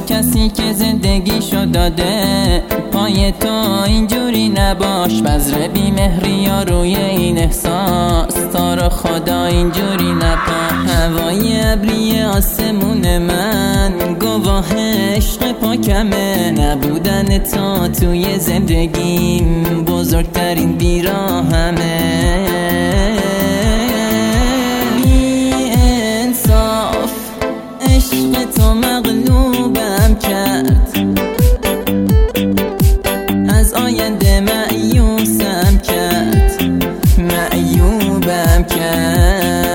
کسی که زندگیشو داده پای تو اینجوری نباش. بذر بیمهری ها روی این احساس تا رو خدا اینجوری نپا. هوای ابری آسمون من گواه عشق پاکمه. نبودن تو توی زندگیم بزرگترین بیراهمه. بی انصاف عشق تو مغلوبم کرد. از آینده مایوسم کرد. معیوبم کرد.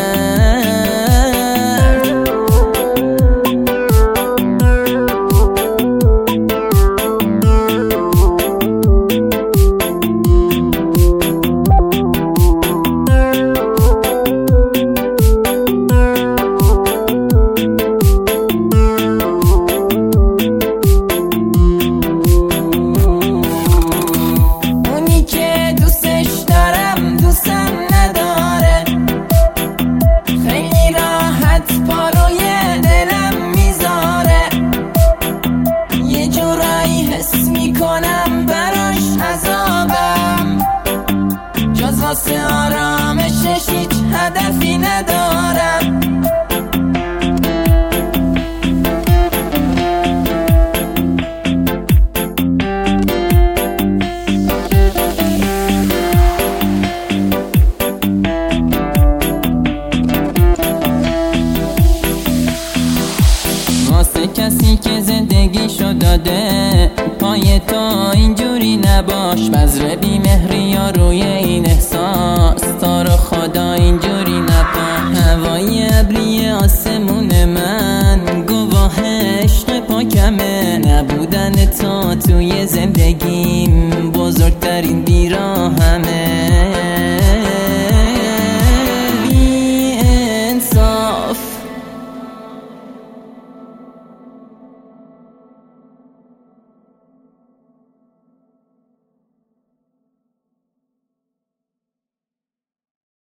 واسه آرامشش هیچ هدفی ندارم. واسه کسی که زندگیشو داده پای تو اینجوری نباش. بذر بیمهری ها روی این احساس تا رو خدا اینجوری نپا. هوای ابری آسمون من گواه عشق پاکمه. نبودن تو توی زندگیم بزرگترین بیراهمه.